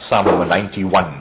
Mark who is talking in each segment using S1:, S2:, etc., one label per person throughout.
S1: Psalm number 91.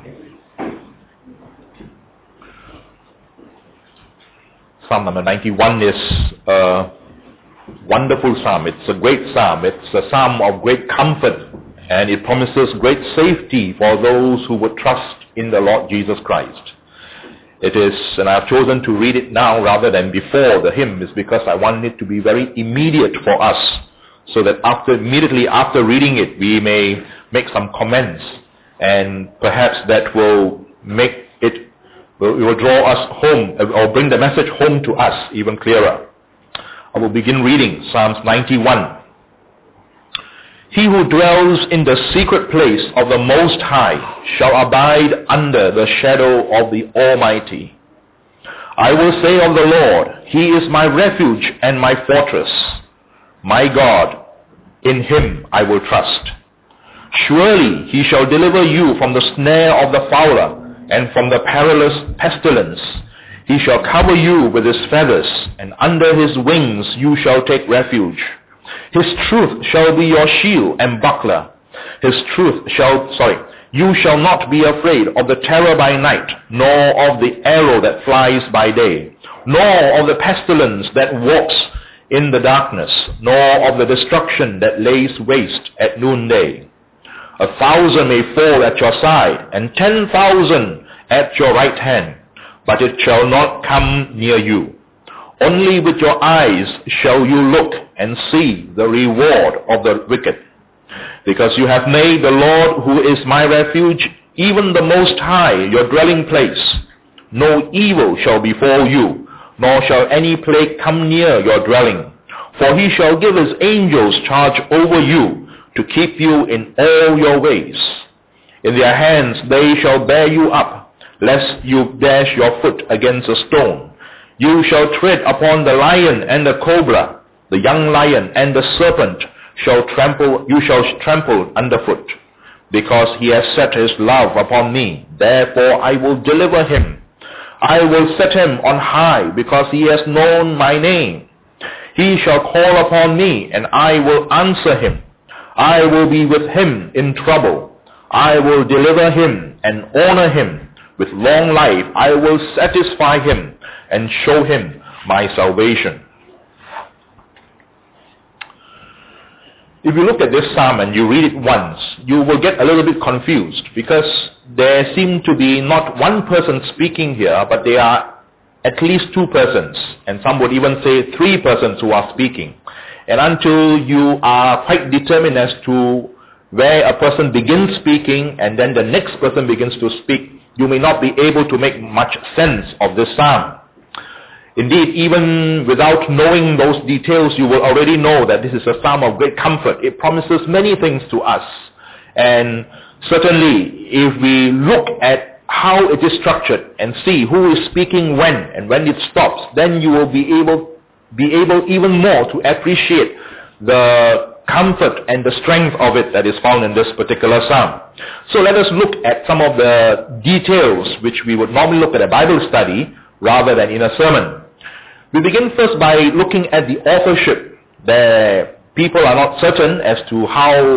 S1: Psalm number 91 is a wonderful psalm. It's a great psalm. It's a psalm of great comfort, and it promises great safety for those who would trust in the Lord Jesus Christ. It is, and I have chosen to read it now rather than before the hymn, is because I want it to be very immediate for us, so that immediately after reading it, we may make some comments, and perhaps that will will draw us home, or bring the message home to us even clearer. I will begin reading Psalms 91. He who dwells in the secret place of the Most High shall abide under the shadow of the Almighty. I will say of the Lord, He is my refuge and my fortress. My God, in Him I will trust. Surely He shall deliver you from the snare of the fowler and from the perilous pestilence. He shall cover you with His feathers, and under His wings you shall take refuge. His truth shall be your shield and buckler. You shall not be afraid of the terror by night, nor of the arrow that flies by day, nor of the pestilence that walks in the darkness, nor of the destruction that lays waste at noonday. 1,000 may fall at your side, and 10,000 at your right hand, but it shall not come near you. Only with your eyes shall you look and see the reward of the wicked. Because you have made the Lord, who is my refuge, even the Most High, your dwelling place. No evil shall befall you, nor shall any plague come near your dwelling. For He shall give His angels charge over you, to keep you in all your ways. In their hands they shall bear you up, lest you dash your foot against a stone. You shall tread upon the lion and the cobra, the young lion and the serpent you shall trample underfoot. Because He has set His love upon me, therefore I will deliver him. I will set him on high, because he has known my name. He shall call upon me, and I will answer him. I will be with him in trouble. I will deliver him and honor him. With long life I will satisfy him and show him my salvation. If you look at this psalm and you read it once, you will get a little bit confused, because there seem to be not one person speaking here, but there are at least two persons, and some would even say three persons who are speaking. And until you are quite determined as to where a person begins speaking and then the next person begins to speak, you may not be able to make much sense of this psalm. Indeed, even without knowing those details, you will already know that this is a psalm of great comfort. It promises many things to us. And certainly, if we look at how it is structured and see who is speaking when and when it stops, then you will be able even more to appreciate the comfort and the strength of it that is found in this particular psalm. So let us look at some of the details which we would normally look at a Bible study rather than in a sermon. We begin first by looking at the authorship. The people are not certain as to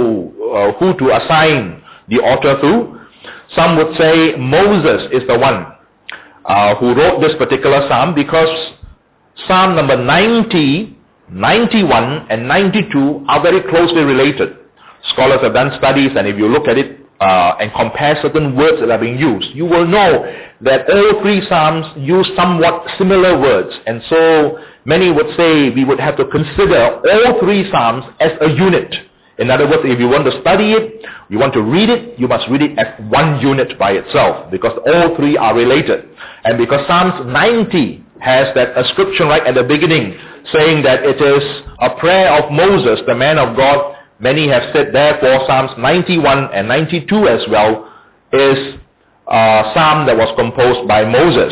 S1: who to assign the author to. Some would say Moses is the one who wrote this particular psalm, because Psalm number 90, 91 and 92 are very closely related. Scholars have done studies, and if you look at it and compare certain words that are being used, you will know that all three psalms use somewhat similar words. And so many would say we would have to consider all three psalms as a unit. In other words, if you want to study it, you want to read it, you must read it as one unit by itself, because all three are related. And because Psalms 90 has that ascription right at the beginning, saying that it is a prayer of Moses, the man of God, many have said therefore Psalms 91 and 92 as well is a psalm that was composed by Moses.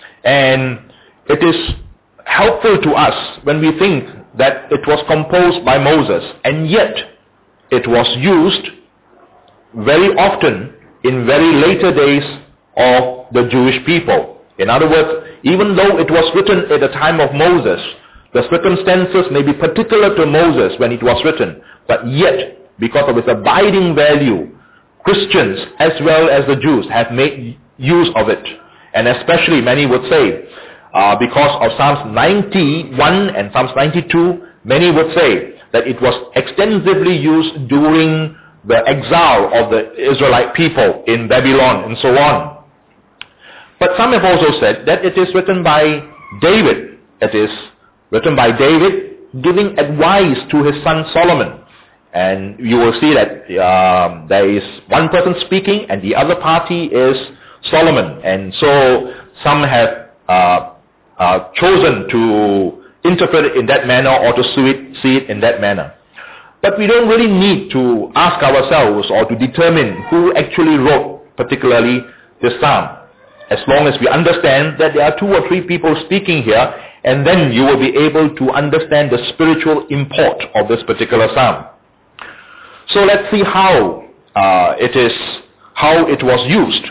S1: And it is helpful to us when we think that it was composed by Moses, and yet it was used very often in very later days of the Jewish people. In other words, even though it was written at the time of Moses, the circumstances may be particular to Moses when it was written, but yet, because of its abiding value, Christians as well as the Jews have made use of it. And especially many would say, because of Psalms 91 and Psalms 92, many would say that it was extensively used during the exile of the Israelite people in Babylon and so on. But some have also said that it is written by David. It is written by David giving advice to his son Solomon. And you will see that there is one person speaking and the other party is Solomon. And so some have chosen to interpret it in that manner or to see it in that manner. But we don't really need to ask ourselves or to determine who actually wrote particularly this psalm. As long as we understand that there are 2 or 3 people speaking here, and then you will be able to understand the spiritual import of this particular psalm. So let's see how it was used.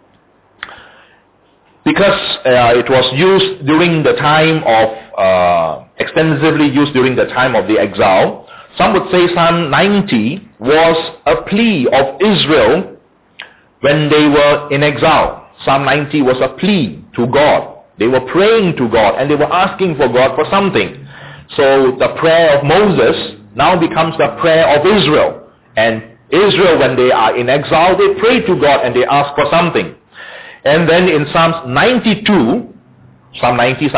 S1: Because it was used during the time of, extensively used during the time of the exile, some would say Psalm 90 was a plea of Israel when they were in exile. Psalm 90 was a plea to God. They were praying to God and they were asking for God for something. So the prayer of Moses now becomes the prayer of Israel. And Israel, when they are in exile, they pray to God and they ask for something. And then in Psalms 92, Psalm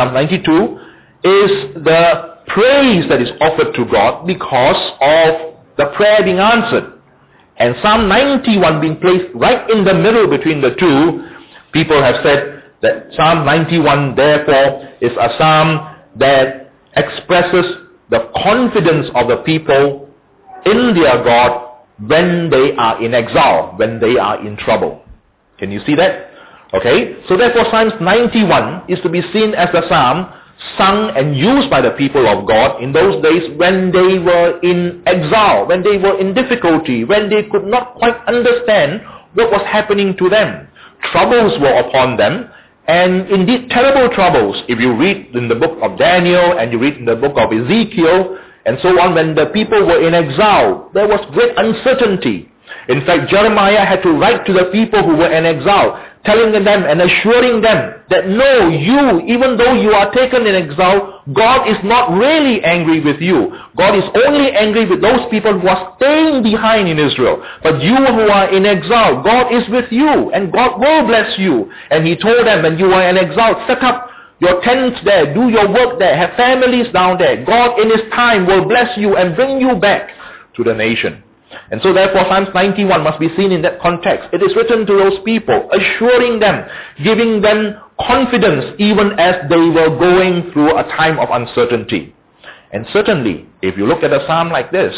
S1: 92 is the praise that is offered to God because of the prayer being answered. And Psalm 91 being placed right in the middle between the two, people have said that Psalm 91 therefore is a psalm that expresses the confidence of the people in their God when they are in exile, when they are in trouble. Can you see that? Okay, so therefore Psalms 91 is to be seen as a psalm sung and used by the people of God in those days when they were in exile, when they were in difficulty, when they could not quite understand what was happening to them. Troubles were upon them, and indeed terrible troubles. If you read in the book of Daniel and you read in the book of Ezekiel and so on, when the people were in exile, there was great uncertainty. In fact, Jeremiah had to write to the people who were in exile, telling them and assuring them that no, you, even though you are taken in exile, God is not really angry with you. God is only angry with those people who are staying behind in Israel. But you who are in exile, God is with you and God will bless you. And he told them, when you are in exile, set up your tents there, do your work there, have families down there. God in his time will bless you and bring you back to the nation. And so therefore Psalms 91 must be seen in that context. It is written to those people, assuring them, giving them confidence even as they were going through a time of uncertainty. And certainly, if you look at a psalm like this,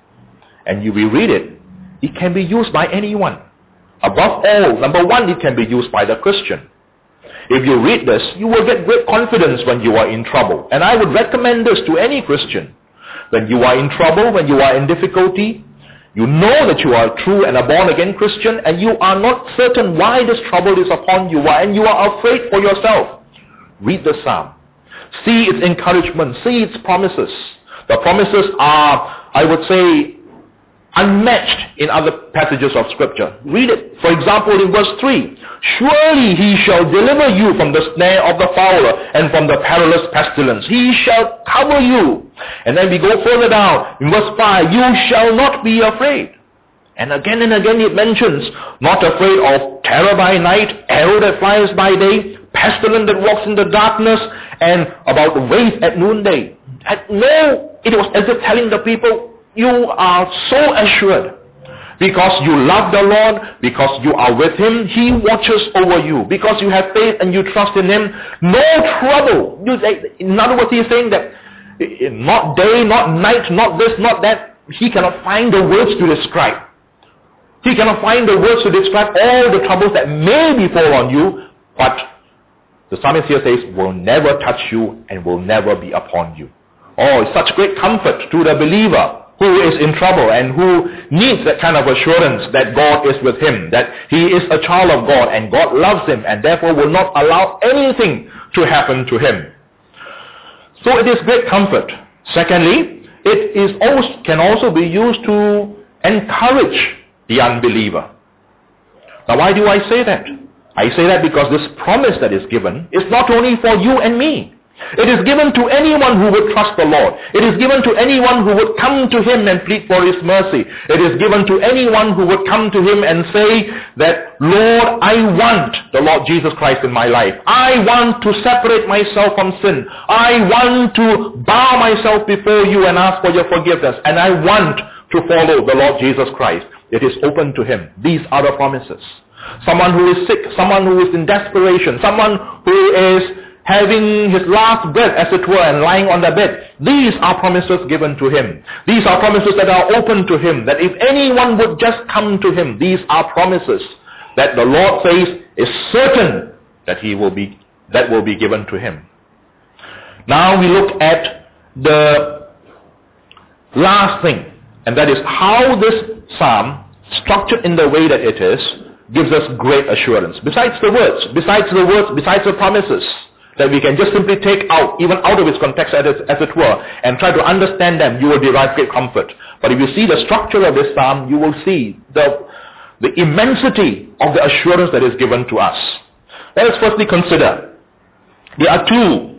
S1: and you reread it, it can be used by anyone. Above all, number one, it can be used by the Christian. If you read this, you will get great confidence when you are in trouble. And I would recommend this to any Christian. When you are in trouble, when you are in difficulty, you know that you are a true and a born-again Christian, and you are not certain why this trouble is upon you, and you are afraid for yourself. Read the psalm. See its encouragement. See its promises. The promises are, I would say, unmatched in other passages of Scripture. Read it. For example, in verse 3, surely he shall deliver you from the snare of the fowler and from the perilous pestilence. He shall cover you. And then we go further down. In verse 5, you shall not be afraid. And again it mentions, not afraid of terror by night, arrow that flies by day, pestilence that walks in the darkness, and about the waste at noonday. No, it was as if telling the people, you are so assured because you love the Lord, because you are with him, he watches over you. Because you have faith and you trust in him, no trouble. In other words, he is saying that not day, not night, not this, not that. He cannot find the words to describe. He cannot find the words to describe all the troubles that may befall on you, but the psalmist here says, will never touch you and will never be upon you. Oh, it's such great comfort to the believer who is in trouble and who needs that kind of assurance that God is with him, that he is a child of God and God loves him and therefore will not allow anything to happen to him. So it is great comfort. Secondly, it is can also be used to encourage the unbeliever. Now why do I say that? I say that because this promise that is given is not only for you and me. It is given to anyone who would trust the Lord. It is given to anyone who would come to Him and plead for His mercy. It is given to anyone who would come to Him and say that, Lord, I want the Lord Jesus Christ in my life. I want to separate myself from sin. I want to bow myself before you and ask for your forgiveness. And I want to follow the Lord Jesus Christ. It is open to Him. These are the promises. Someone who is sick, someone who is in desperation, someone who is having his last breath, as it were, and lying on the bed. These are promises given to him. These are promises that are open to him, that if anyone would just come to him, these are promises that the Lord says is certain that will be given to him. Now we look at the last thing, and that is how this psalm, structured in the way that it is, gives us great assurance. Besides the promises, that we can just simply take out, even out of its context as it were, and try to understand them, you will derive great comfort. But if you see the structure of this psalm, you will see the immensity of the assurance that is given to us. Let us firstly consider, there are two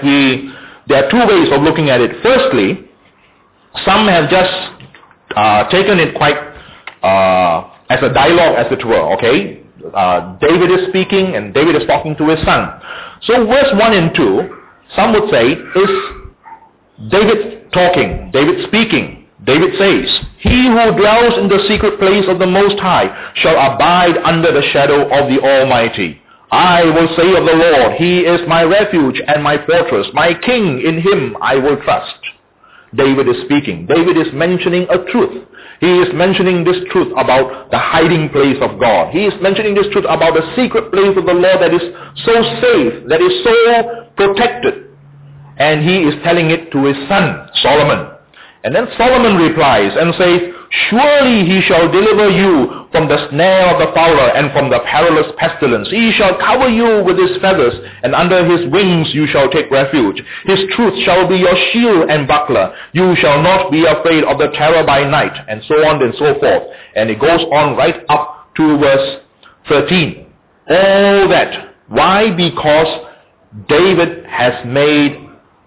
S1: ways of looking at it. Firstly, some have just taken it quite as a dialogue, as it were, okay? David is speaking and David is talking to his son. So verse 1 and 2, some would say, is David talking, David speaking. David says, "He who dwells in the secret place of the Most High shall abide under the shadow of the Almighty. I will say of the Lord, He is my refuge and my fortress, my King, in Him I will trust." David is speaking. David is mentioning a truth. He is mentioning this truth about the hiding place of God. He is mentioning this truth about the secret place of the Lord that is so safe, that is so protected. And he is telling it to his son, Solomon. And then Solomon replies and says, "Surely he shall deliver you from the snare of the fowler and from the perilous pestilence. He shall cover you with his feathers, and under his wings you shall take refuge. His truth shall be your shield and buckler. You shall not be afraid of the terror by night," and so on and so forth. And it goes on right up to verse 13. All that. Why? Because David has made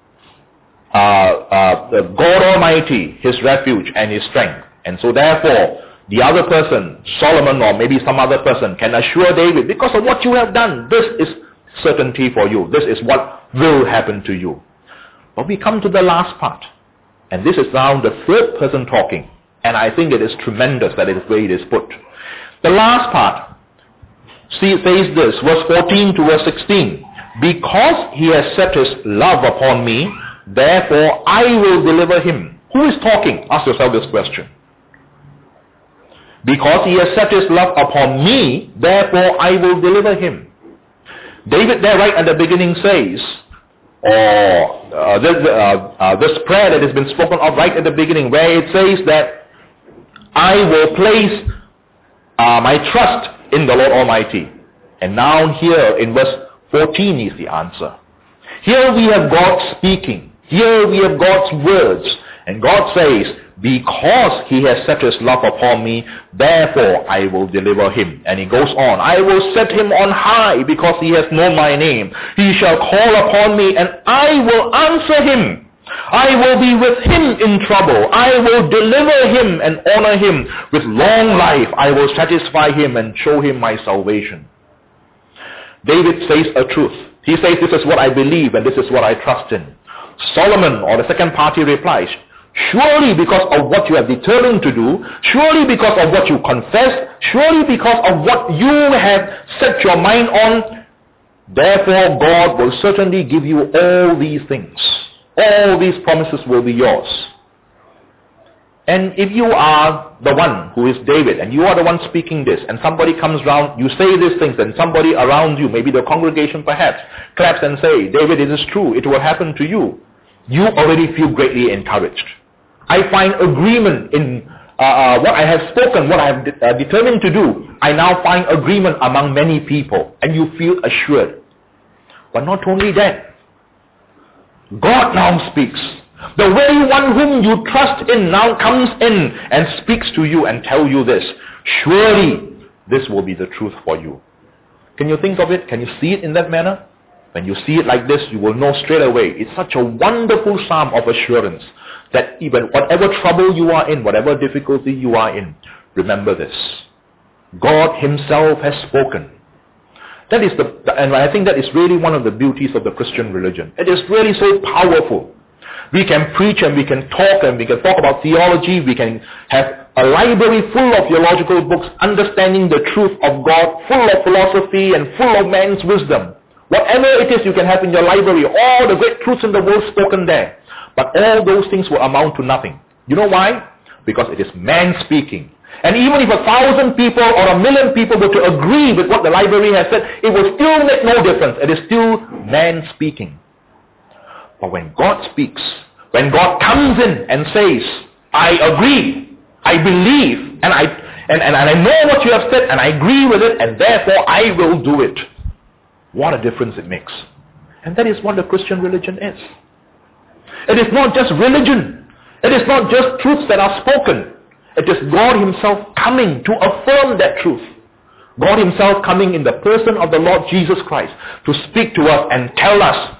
S1: the God Almighty his refuge and his strength. And so therefore, the other person, Solomon or maybe some other person, can assure David, because of what you have done, this is certainty for you. This is what will happen to you. But we come to the last part. And this is now the third person talking. And I think it is tremendous that it is the way it is put. The last part says this, verse 14 to verse 16. "Because he has set his love upon me, therefore I will deliver him." Who is talking? Ask yourself this question. "Because he has set his love upon me, therefore I will deliver him." David there right at the beginning says, this prayer that has been spoken of right at the beginning, where it says that I will place my trust in the Lord Almighty. And now here in verse 14 is the answer. Here we have God speaking. Here we have God's words. And God says, "Because he has set his love upon me, therefore I will deliver him." And he goes on, "I will set him on high because he has known my name. He shall call upon me and I will answer him. I will be with him in trouble. I will deliver him and honor him. With long life I will satisfy him and show him my salvation." David says a truth. He says, "This is what I believe and this is what I trust in." Solomon, or the second party, replies, "Surely because of what you have determined to do, surely because of what you confess, surely because of what you have set your mind on, therefore God will certainly give you all these things. All these promises will be yours." And if you are the one who is David, and you are the one speaking this, and somebody comes round, you say these things, and somebody around you, maybe the congregation perhaps, claps and say, "David, it is true, it will happen to you," you already feel greatly encouraged. I find agreement in what I have spoken, what I have determined to do. I now find agreement among many people, and you feel assured. But not only that, God now speaks. The very one whom you trust in now comes in and speaks to you and tells you this. "Surely this will be the truth for you. Can you think of it? Can you see it in that manner? When you see it like this, you will know straight away. It's such a wonderful psalm of assurance that even whatever trouble you are in, whatever difficulty you are in, remember this. God himself has spoken. That is and I think that is really one of the beauties of the Christian religion. It is really so powerful. We can preach and we can talk about theology. We can have a library full of theological books, understanding the truth of God, full of philosophy and full of man's wisdom. Whatever it is you can have in your library, all the great truths in the world spoken there. But all those things will amount to nothing. You know why? Because it is man speaking. And even if 1,000 people or 1,000,000 people were to agree with what the library has said, it will still make no difference. It is still man speaking. But when God speaks, when God comes in and says, I agree, I believe, and I know what you have said, and I agree with it, and therefore I will do it. What a difference it makes. And that is what the Christian religion is. It is not just religion. It is not just truths that are spoken. It is God himself coming to affirm that truth. God himself coming in the person of the Lord Jesus Christ to speak to us and tell us,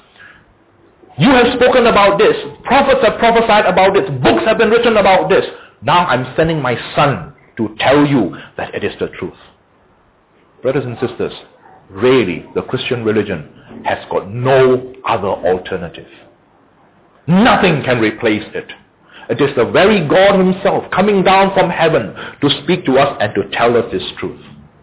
S1: you have spoken about this, prophets have prophesied about this, books have been written about this. Now I'm sending my son to tell you that it is the truth. Brothers and sisters, really, the Christian religion has got no other alternative. Nothing can replace it. It is the very God himself coming down from heaven to speak to us and to tell us this truth.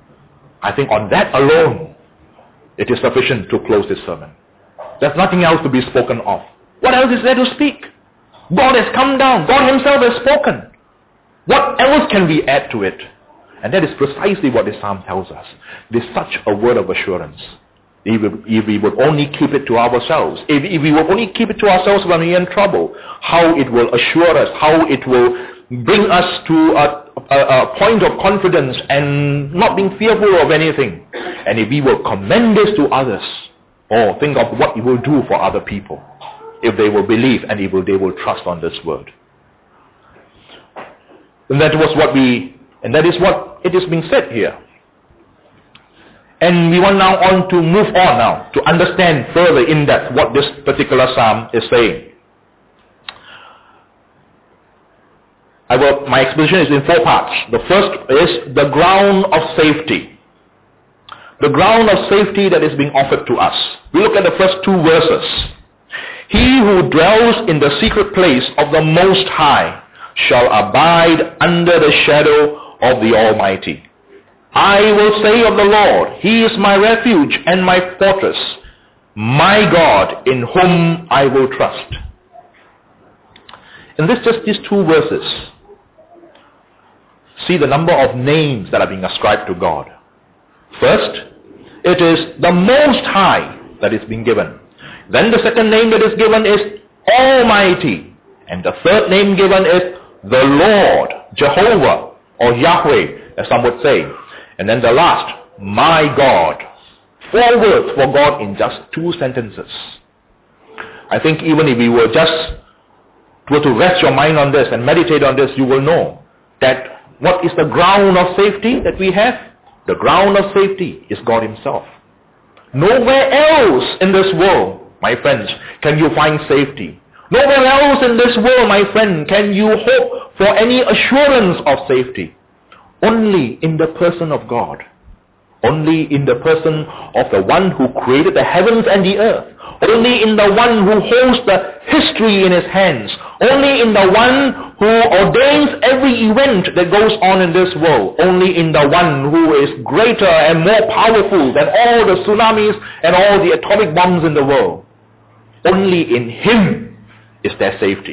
S1: I think on that alone, it is sufficient to close this sermon. There's nothing else to be spoken of. What else is there to speak? God has come down. God himself has spoken. What else can we add to it? And that is precisely what this psalm tells us. It is such a word of assurance. If we would only keep it to ourselves, if we would only keep it to ourselves when we are in trouble, how it will assure us, how it will bring us to a point of confidence and not being fearful of anything. And if we will commend this to others, or think of what it will do for other people, if they will believe and if they will trust on this word. And that is what it is being said here. And we want now to move on now to understand further in depth what this particular psalm is saying. My exposition is in 4 parts. The first is the ground of safety. The ground of safety that is being offered to us. We look at the first 2 verses. He who dwells in the secret place of the Most High shall abide under the shadow of the Almighty. I will say of the Lord, he is my refuge and my fortress, my God in whom I will trust. In just these 2 verses, see the number of names that are being ascribed to God. First, it is the Most High that is being given. Then the second name that is given is Almighty. And the third name given is the Lord, Jehovah, or Yahweh, as some would say. And then the last, my God. 4 words for God in just 2 sentences. I think even if we were to rest your mind on this and meditate on this, you will know that what is the ground of safety that we have? The ground of safety is God himself. Nowhere else in this world, my friends, can you find safety. Nowhere else in this world, my friend, can you hope for any assurance of safety. Only in the person of God. Only in the person of the one who created the heavens and the earth. Only in the one who holds the history in his hands. Only in the one who ordains every event that goes on in this world. Only in the one who is greater and more powerful than all the tsunamis and all the atomic bombs in the world. Only in him is there safety.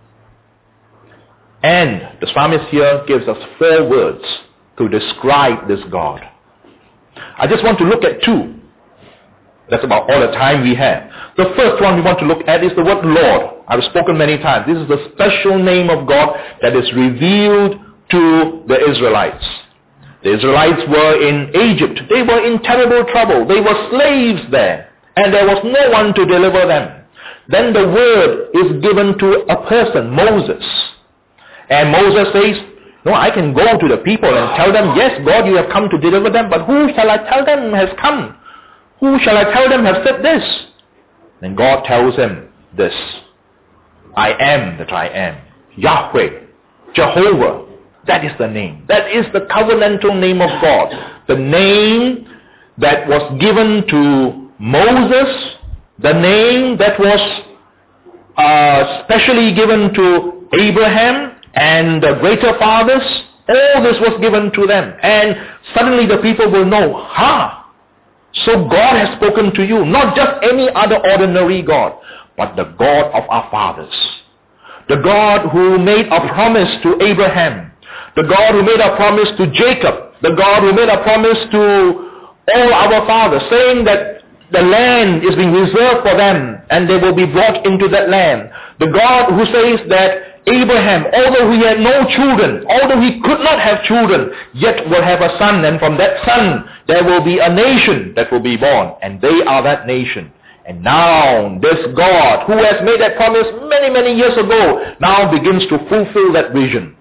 S1: And the psalmist here gives us 4 words to describe this God. I just want to look at 2. That's about all the time we have. The first one we want to look at is the word Lord. I've spoken many times. This is the special name of God that is revealed to the Israelites. The Israelites were in Egypt. They were in terrible trouble. They were slaves there. And there was no one to deliver them. Then the word is given to a person, Moses. And Moses says, No, I can go to the people and tell them, yes, God, you have come to deliver them, but who shall I tell them has come? Who shall I tell them have said this? Then God tells him this: I am that I am. Yahweh, Jehovah, that is the name. That is the covenantal name of God. The name that was given to Moses, the name that was specially given to Abraham and the greater fathers. All this was given to them. And suddenly the people will know, so God has spoken to you, not just any other ordinary God, but the God of our fathers. The God who made a promise to Abraham. The God who made a promise to Jacob. The God who made a promise to all our fathers, saying that the land is being reserved for them and they will be brought into that land. The God who says that Abraham, although he had no children, although he could not have children, yet will have a son, and from that son there will be a nation that will be born, and they are that nation. And now this God who has made that promise many, many years ago now begins to fulfill that vision.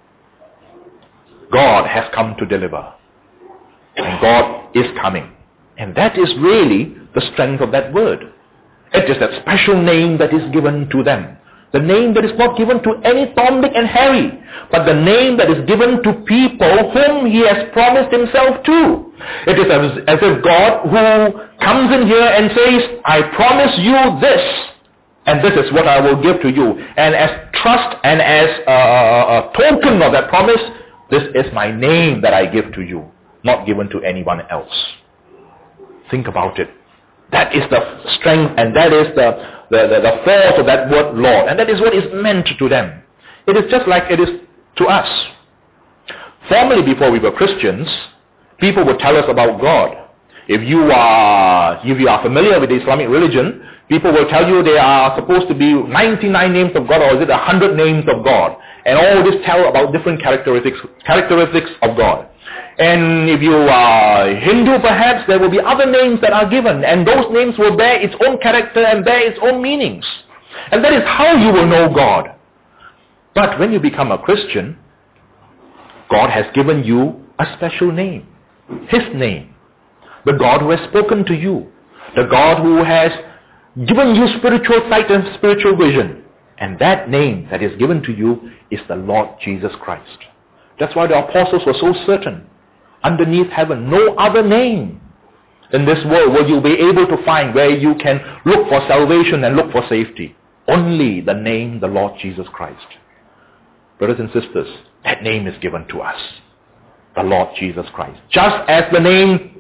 S1: God has come to deliver. And God is coming. And that is really the strength of that word. It is that special name that is given to them. The name that is not given to any Tom, Dick and Harry, but the name that is given to people whom he has promised himself to. It is as if God who comes in here and says, I promise you this, and this is what I will give to you. And as trust and as a token of that promise, this is my name that I give to you, not given to anyone else. Think about it. That is the strength, and that is the force of that word Lord. And that is what is meant to them. It is just like it is to us. Formerly, before we were Christians, people would tell us about God. If you are familiar with the Islamic religion, people will tell you there are supposed to be 99 names of God, or is it 100 names of God? And all this tell about different characteristics of God. And if you are Hindu, perhaps there will be other names that are given, and those names will bear its own character and bear its own meanings. And that is how you will know God. But when you become a Christian, God has given you a special name. His name. The God who has spoken to you. The God who has given you spiritual sight and spiritual vision. And that name that is given to you is the Lord Jesus Christ. That's why the apostles were so certain. Underneath heaven, no other name in this world will you be able to find where you can look for salvation and look for safety. Only the name, the Lord Jesus Christ. Brothers and sisters, that name is given to us. The Lord Jesus Christ. Just as the name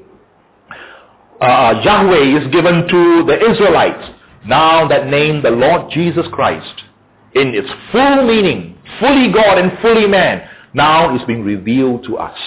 S1: Yahweh is given to the Israelites, now that name, the Lord Jesus Christ, in its full meaning, fully God and fully man, now is being revealed to us.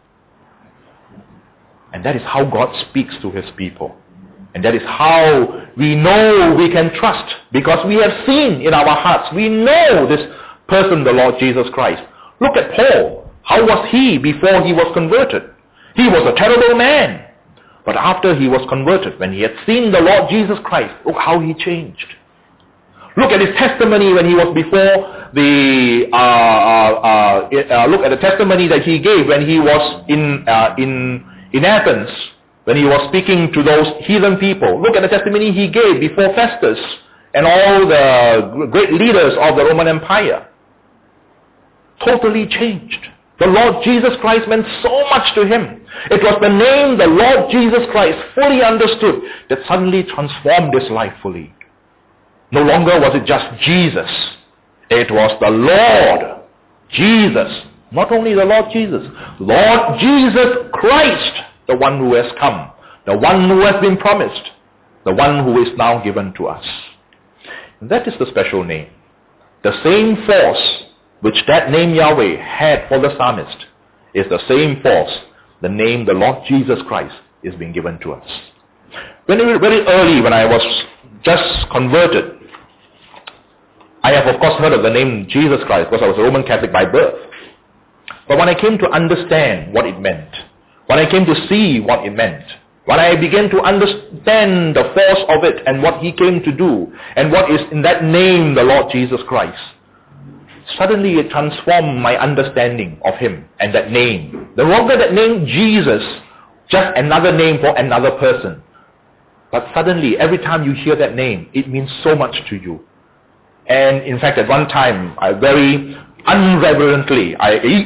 S1: And that is how God speaks to his people. And that is how we know we can trust, because we have seen in our hearts, we know this person, the Lord Jesus Christ. Look at Paul. How was he before he was converted? He was a terrible man. But after he was converted, when he had seen the Lord Jesus Christ, look how he changed. Look at his testimony when he was before the, look at the testimony that he gave when he was in Athens, when he was speaking to those heathen people. Look at the testimony he gave before Festus and all the great leaders of the Roman Empire. Totally changed. The Lord Jesus Christ meant so much to him. It was the name, the Lord Jesus Christ, fully understood, that suddenly transformed his life fully. No longer was it just Jesus. It was the Lord Jesus. Not only the Lord Jesus. Lord Jesus Christ, the one who has come. The one who has been promised. The one who is now given to us. And that is the special name. The same force which that name Yahweh had for the psalmist is the same force, the name the Lord Jesus Christ is being given to us. Very early, when I was just converted, I have of course heard of the name Jesus Christ because I was a Roman Catholic by birth. But when I came to understand what it meant, when I came to see what it meant, when I began to understand the force of it and what he came to do, and what is in that name the Lord Jesus Christ, suddenly it transformed my understanding of him and that name. No longer that name Jesus, just another name for another person. But suddenly, every time you hear that name, it means so much to you. And in fact, at one time, I very irreverently,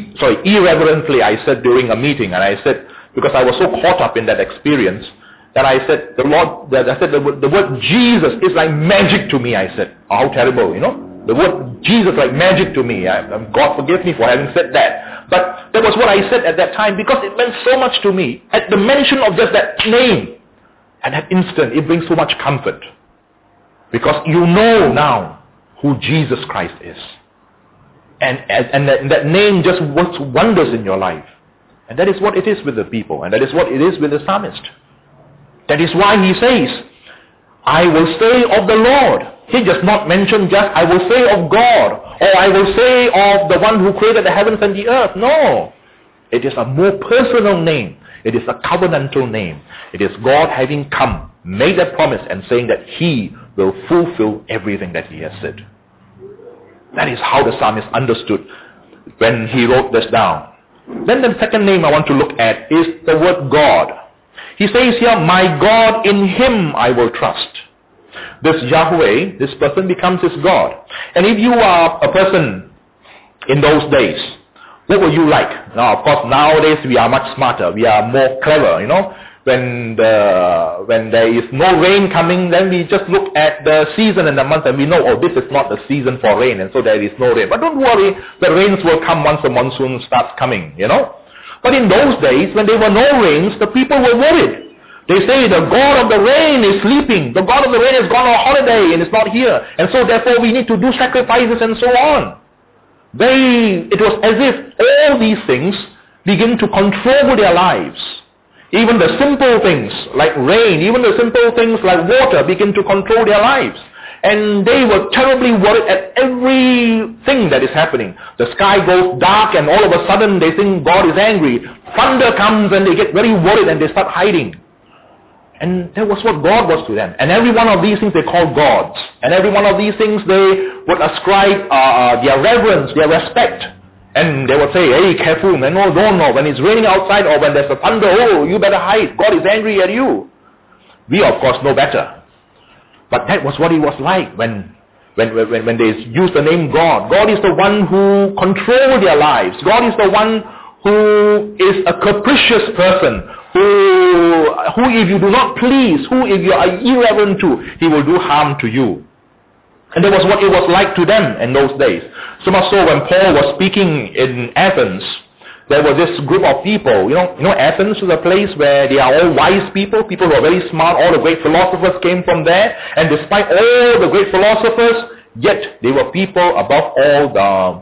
S1: I said during a meeting, and I said, because I was so caught up in that experience, that I said, the word Jesus is like magic to me, I said. How terrible, The word Jesus like magic to me. God forgive me for having said that. But that was what I said at that time because it meant so much to me. At the mention of just that name, at that instant, it brings so much comfort. Because you know now who Jesus Christ is. And that name just works wonders in your life. And that is what it is with the people. And that is what it is with the psalmist. That is why he says, I will say of the Lord. He does not mention just, I will say of God, or I will say of the one who created the heavens and the earth. No. It is a more personal name. It is a covenantal name. It is God having come, made a promise, and saying that he will fulfill everything that he has said. That is how the psalmist understood when he wrote this down. Then the second name I want to look at is the word God. He says here, my God, in him I will trust. This Yahweh, this person becomes his God. And if you are a person in those days, what were you like? Now, of course, nowadays we are much smarter. We are more clever, When there is no rain coming, then we just look at the season and the month and we know, this is not the season for rain, and so there is no rain. But don't worry, the rains will come once the monsoon starts coming, But in those days, when there were no rains, the people were worried. They say the God of the rain is sleeping. The God of the rain has gone on holiday and is not here. And so therefore we need to do sacrifices and so on. It was as if all these things begin to control their lives. Even the simple things like rain, even the simple things like water begin to control their lives. And they were terribly worried at everything that is happening. The sky goes dark and all of a sudden they think God is angry. Thunder comes and they get very worried and they start hiding. And that was what God was to them. And every one of these things they called gods. And every one of these things they would ascribe their reverence, their respect. And they would say, hey, careful, man, no, when it's raining outside or when there's a thunder, you better hide. God is angry at you. We, of course, know better. But that was what it was like when they used the name God. God is the one who controls their lives. God is the one who is a capricious person, who if you do not please, who if you are irreverent to, he will do harm to you. And that was what it was like to them in those days. So much so when Paul was speaking in Athens, there was this group of people. Athens is a place where they are all wise people who are very smart. All the great philosophers came from there. And despite all the great philosophers, yet they were people above all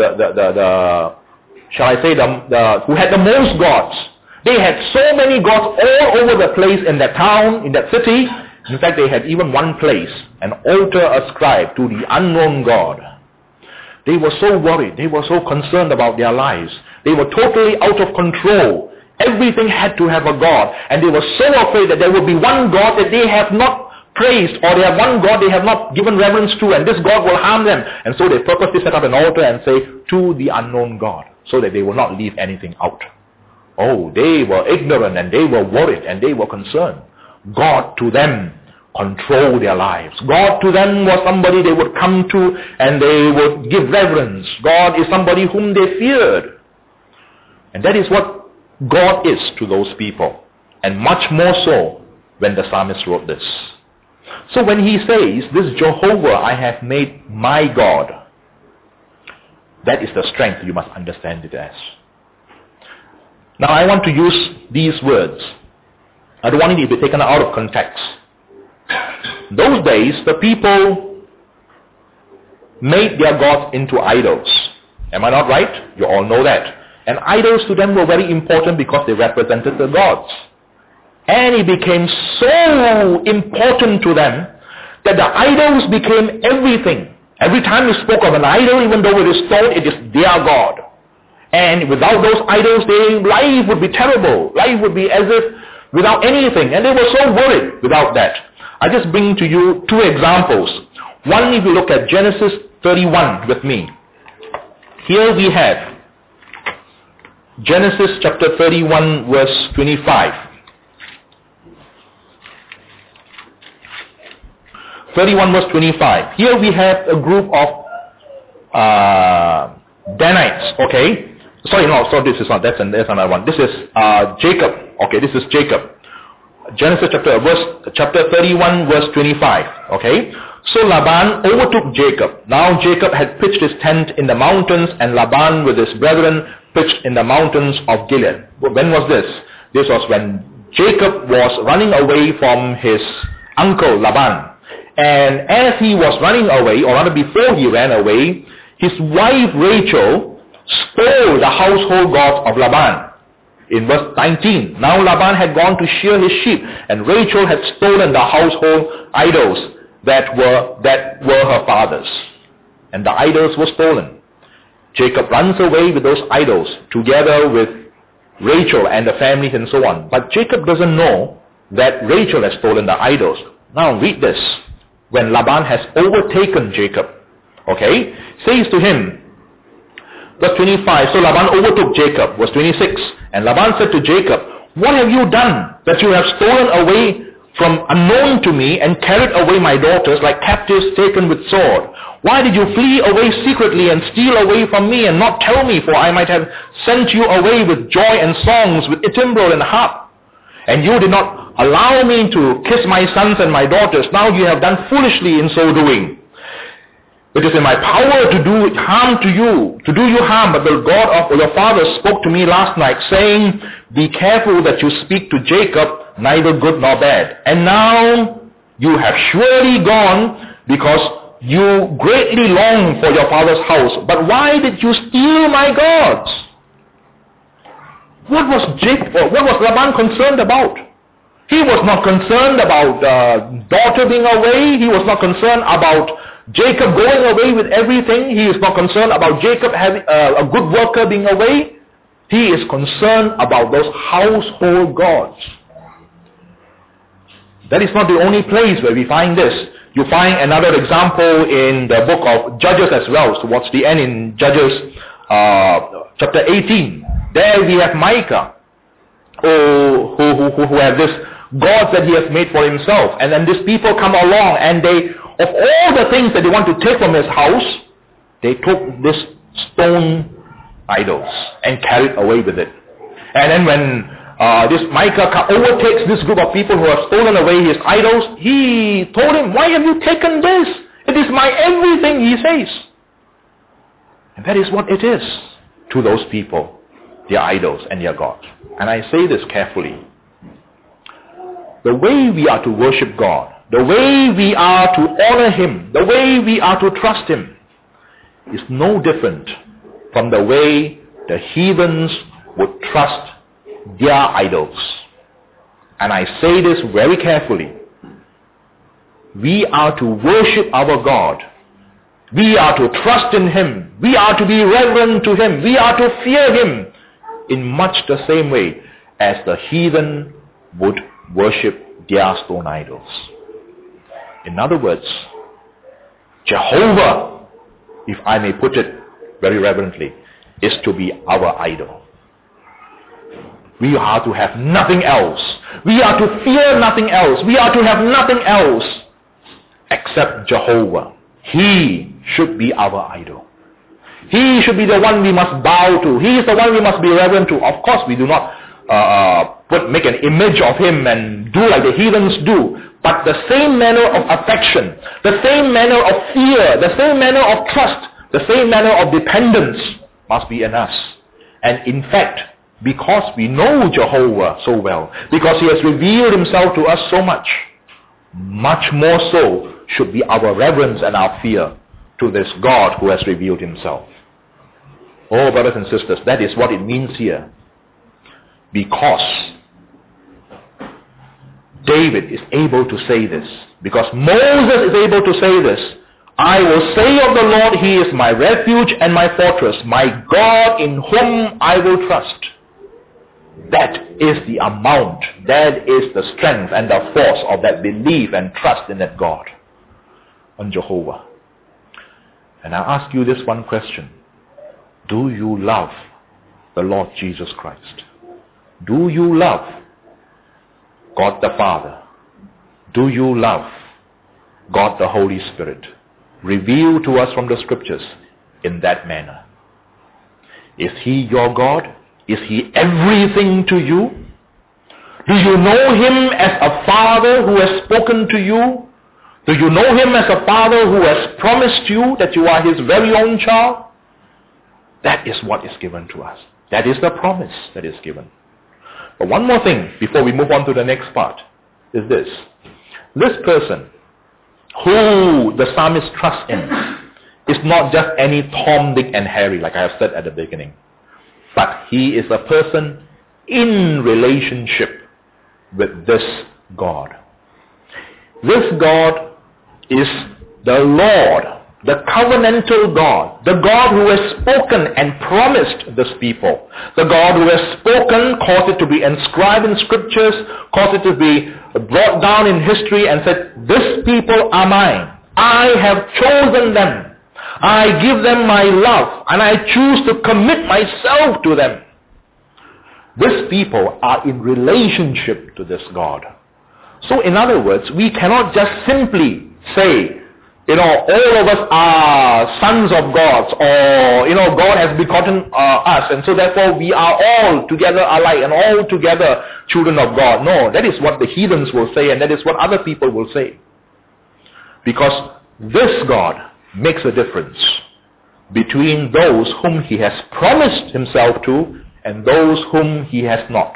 S1: who had the most gods. They had so many gods all over the place in that town, in that city. In fact, they had even one place, an altar ascribed to the unknown God. They were so worried. They were so concerned about their lives. They were totally out of control. Everything had to have a God. And they were so afraid that there would be one God that they have not praised, or they have one God they have not given reverence to, and this God will harm them. And so they purposely set up an altar and say, to the unknown God, so that they will not leave anything out. They were ignorant and they were worried and they were concerned. God to them controlled their lives. God to them was somebody they would come to and they would give reverence. God is somebody whom they feared. And that is what God is to those people. And much more so when the psalmist wrote this. So when he says, this Jehovah I have made my God, that is the strength you must understand it as. Now I want to use these words. I don't want it to be taken out of context. Those days, the people made their gods into idols. Am I not right? You all know that. And idols to them were very important because they represented the gods. And it became so important to them that the idols became everything. Every time you spoke of an idol, even though it is stone, it is their God. And without those idols, their life would be terrible. Life would be as if without anything. And they were so worried without that. I just bring to you two examples. One, if you look at Genesis 31 with me. Here we have Genesis chapter 31 verse 25. 31 verse 25. Here we have a group of Danites, okay? Sorry, this is not, that's another one. This is Jacob, okay, this is Jacob. Genesis chapter 31 verse 25, okay? So Laban overtook Jacob. Now Jacob had pitched his tent in the mountains, and Laban with his brethren pitched in the mountains of Gilead. When was this? This was when Jacob was running away from his uncle Laban. And as he was running away, or rather before he ran away, his wife Rachel stole the household gods of Laban. In verse 19, now Laban had gone to shear his sheep, and Rachel had stolen the household idols that were her father's. And the idols were stolen. Jacob runs away with those idols together with Rachel and the families and so on. But Jacob doesn't know that Rachel has stolen the idols. Now read this. When Laban has overtaken Jacob, okay, says to him, verse 25, so Laban overtook Jacob, verse 26, and Laban said to Jacob, what have you done that you have stolen away from unknown to me and carried away my daughters like captives taken with sword? Why did you flee away secretly and steal away from me and not tell me, for I might have sent you away with joy and songs, with timbrel and harp? And you did not allow me to kiss my sons and my daughters. Now you have done foolishly in so doing. It is in my power to do harm to you, but the God of your fathers spoke to me last night, saying, be careful that you speak to Jacob, neither good nor bad. And now you have surely gone, because you greatly long for your father's house. But why did you steal my gods? What was Laban concerned about? He was not concerned about daughter being away. He was not concerned about Jacob going away with everything. He is not concerned about Jacob having a good worker being away. He is concerned about those household gods. That is not the only place where we find this. You find another example in the book of Judges as well, towards the end in Judges chapter 18. There we have Micah, who have this gods that he has made for himself. And then these people come along, and they, of all the things that they want to take from his house, they took this stone idols and carried away with it. And then when this Micah overtakes this group of people who have stolen away his idols, he told him, why have you taken this? It is my everything, he says. And that is what it is to those people, their idols and their gods. And I say this carefully. The way we are to worship God, the way we are to honor Him, the way we are to trust Him is no different from the way the heathens would trust their idols. And I say this very carefully. We are to worship our God. We are to trust in Him. We are to be reverent to Him. We are to fear Him in much the same way as the heathen would worship their stone idols. In other words, Jehovah, if I may put it very reverently, is to be our idol. We are to have nothing else. We are to fear nothing else. We are to have nothing else except Jehovah. He should be our idol. He should be the one we must bow to. He is the one we must be reverent to. Of course, we do not make an image of Him and do like the heathens do. But the same manner of affection, the same manner of fear, the same manner of trust, the same manner of dependence must be in us. And in fact, because we know Jehovah so well, because He has revealed Himself to us so much more so should be our reverence and our fear to this God who has revealed Himself. Oh, brothers and sisters, that is what it means here. Because David is able to say this, because Moses is able to say this, I will say of the Lord, He is my refuge and my fortress, my God in whom I will trust. That is the amount, that is the strength and the force of that belief and trust in that God, on Jehovah. And I ask you this one question. Do you love the Lord Jesus Christ? Do you love God the Father? Do you love God the Holy Spirit? Revealed to us from the scriptures in that manner. Is He your God? Is He everything to you? Do you know Him as a Father who has spoken to you? Do you know Him as a Father who has promised you that you are His very own child? That is what is given to us. That is the promise that is given. But one more thing before we move on to the next part is this. This person who the psalmist trusts in is not just any Tom, Dick and Harry, like I have said at the beginning. But he is a person in relationship with this God. This God is the Lord, the covenantal God, the God who has spoken and promised this people, the God who has spoken, caused it to be inscribed in scriptures, caused it to be brought down in history and said, this people are mine. I have chosen them. I give them my love and I choose to commit myself to them. These people are in relationship to this God. So in other words, we cannot just simply say, all of us are sons of God, or, God has begotten us, and so therefore we are all together alike and all together children of God. No, that is what the heathens will say, and that is what other people will say. Because this God makes a difference between those whom He has promised Himself to and those whom He has not.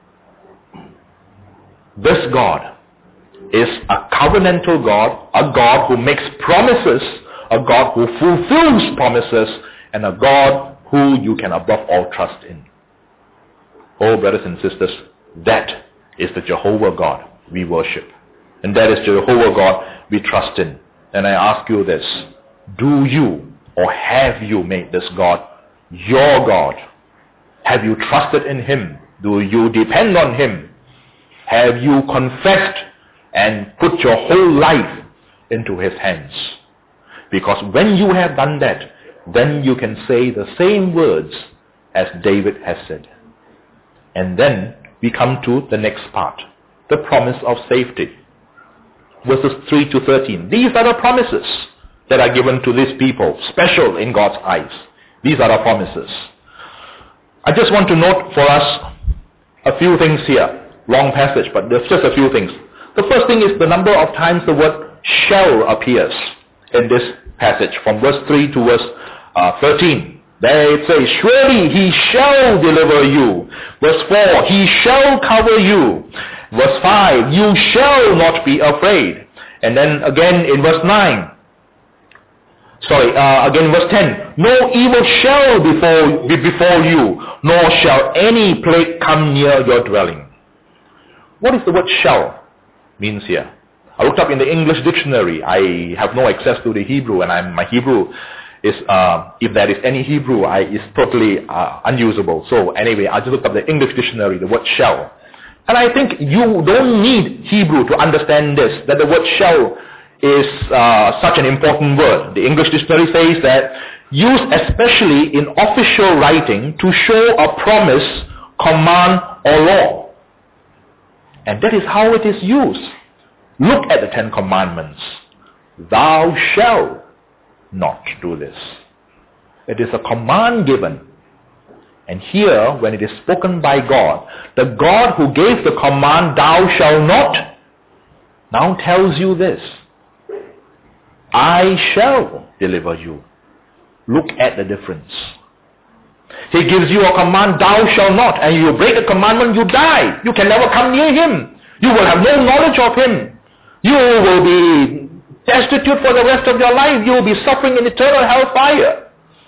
S1: This God is a covenantal God, a God who makes promises, a God who fulfills promises, and a God who you can above all trust in. Oh, brothers and sisters, that is the Jehovah God we worship. And that is Jehovah God we trust in. And I ask you this, do you or have you made this God your God? Have you trusted in Him? Do you depend on Him? Have you confessed and put your whole life into His hands? Because when you have done that, then you can say the same words as David has said. And then we come to the next part, the promise of safety. Verses 3 to 13. These are the promises that are given to these people, special in God's eyes. These are the promises. I just want to note for us a few things here. Long passage, but there's just a few things. The first thing is the number of times the word shall appears in this passage, from verse 3 to verse 13. There it says, surely He shall deliver you. Verse 4, He shall cover you. Verse 5, you shall not be afraid. And then again in verse 9, again verse 10, no evil shall be befall you, nor shall any plague come near your dwelling. What is the word shall means here? I looked up in the English dictionary. I have no access to the Hebrew, and my Hebrew is, if there is any Hebrew, is totally unusable. So anyway, I just looked up the English dictionary, the word shall. And I think you don't need Hebrew to understand this, that the word shall is such an important word. The English dictionary says that used especially in official writing to show a promise, command, or law. And that is how it is used. Look at the Ten Commandments. Thou shalt not do this. It is a command given. And here, when it is spoken by God, the God who gave the command, thou shalt not, now tells you this. I shall deliver you. Look at the difference. He gives you a command, thou shalt not, and you break the commandment, you die. You can never come near Him. You will have no knowledge of Him. You will be destitute for the rest of your life. You will be suffering in eternal hellfire.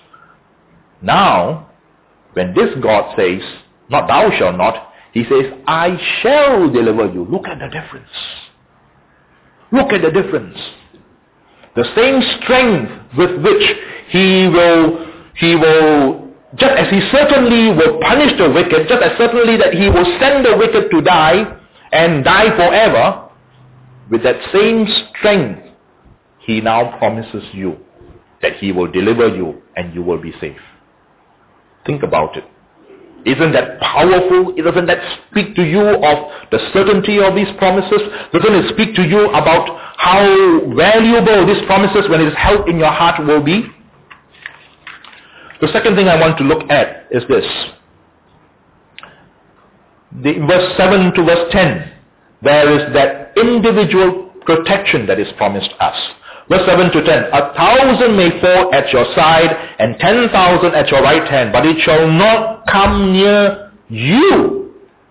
S1: Now, when this God says, not thou shalt not, He says, I shall deliver you. Look at the difference. Look at the difference. The same strength with which He will, just as He certainly will punish the wicked, just as certainly that He will send the wicked to die and die forever, with that same strength, He now promises you that He will deliver you and you will be safe. Think about it. Isn't that powerful? Doesn't that speak to you of the certainty of these promises? Doesn't it speak to you about how valuable these promises, when it is held in your heart, will be? The second thing I want to look at is this. Verse 7 to verse 10, there is that individual protection that is promised us. Verse 7 to 10, 1,000 may fall at your side and 10,000 at your right hand, but it shall not come near you.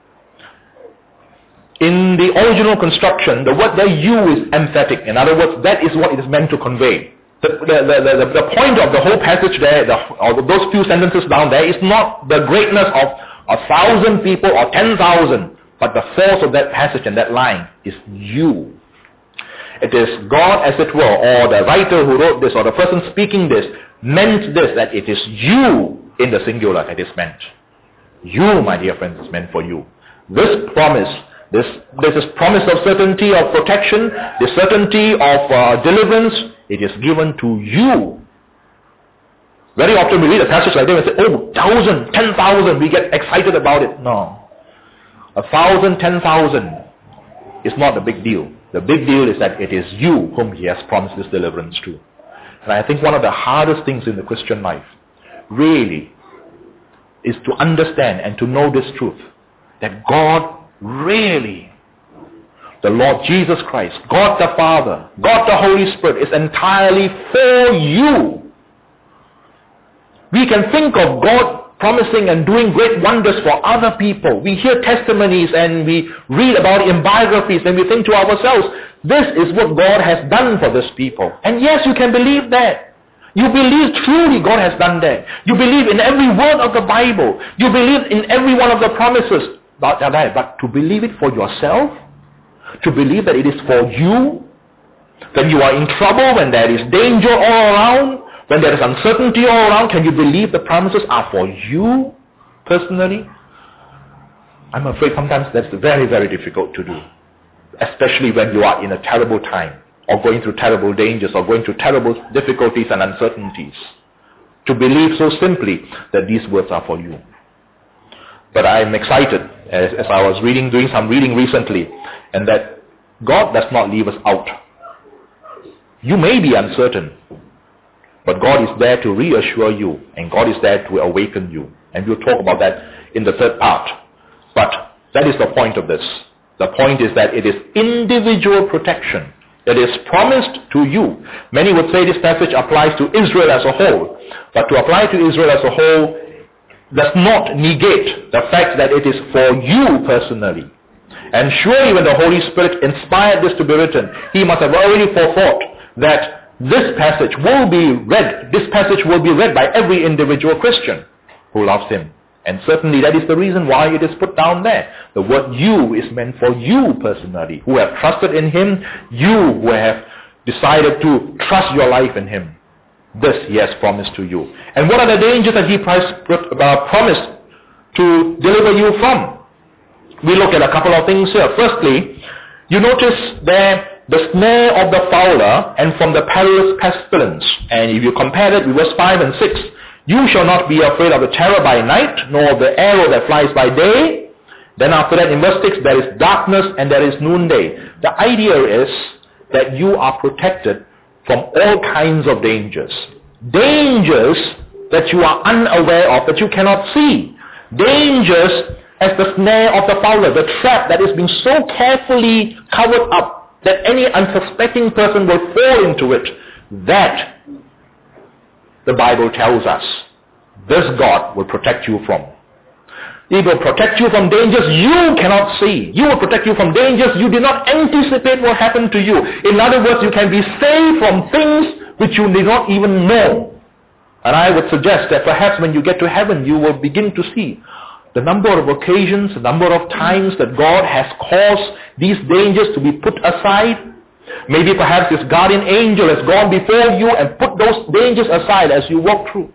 S1: In the original construction, the word there, you, is emphatic. In other words, that is what it is meant to convey. The point of the whole passage there, or those few sentences down there, is not the greatness of 1,000 people or 10,000, but the force of that passage and that line is you. It is God, as it were, or the writer who wrote this, or the person speaking this, meant this, that it is you in the singular that is meant. You, my dear friends, is meant for you. This promise, this is promise of certainty of protection, the certainty of deliverance, it is given to you. Very often we read a passage like that and say, 1,000, 10,000, we get excited about it. No. 1,000, 10,000 is not the big deal. The big deal is that it is you whom he has promised this deliverance to. And I think one of the hardest things in the Christian life really is to understand and to know this truth, that God really, the Lord Jesus Christ, God the Father, God the Holy Spirit, is entirely for you. We can think of God promising and doing great wonders for other people. We hear testimonies and we read about it in biographies and we think to ourselves, this is what God has done for this people. And yes, you can believe that. You believe truly God has done that. You believe in every word of the Bible. You believe in every one of the promises. But to believe it for yourself, to believe that it is for you, when you are in trouble, when there is danger all around, when there is uncertainty all around, can you believe the promises are for you personally? I'm afraid sometimes that's very, very difficult to do. Especially when you are in a terrible time, or going through terrible dangers, or going through terrible difficulties and uncertainties. To believe so simply that these words are for you. But I'm excited, as I was doing some reading recently, and that God does not leave us out. You may be uncertain, but God is there to reassure you, and God is there to awaken you. And we'll talk about that in the third part. But that is the point of this. The point is that it is individual protection that is promised to you. Many would say this passage applies to Israel as a whole. But to apply to Israel as a whole does not negate the fact that it is for you personally. And surely when the Holy Spirit inspired this to be written, he must have already forethought that this passage will be read. This passage will be read by every individual Christian who loves him. And certainly that is the reason why it is put down there. The word you is meant for you personally, who have trusted in him, you who have decided to trust your life in him. This he has promised to you. And what are the dangers that he promised to deliver you from? We look at a couple of things here. Firstly, you notice there the snare of the fowler and from the perilous pestilence. And if you compare that with verse 5 and 6, you shall not be afraid of the terror by night, nor of the arrow that flies by day. Then after that in verse 6, there is darkness and there is noonday. The idea is that you are protected from all kinds of dangers. Dangers that you are unaware of, that you cannot see. Dangers as the snare of the fowler, the trap that is being so carefully covered up that any unsuspecting person will fall into it. That, the Bible tells us, this God will protect you from. He will protect you from dangers you cannot see. He will protect you from dangers you did not anticipate will happen to you. In other words, you can be saved from things which you did not even know. And I would suggest that perhaps when you get to heaven, you will begin to see the number of occasions, the number of times that God has caused these dangers to be put aside. Maybe perhaps this guardian angel has gone before you and put those dangers aside as you walk through.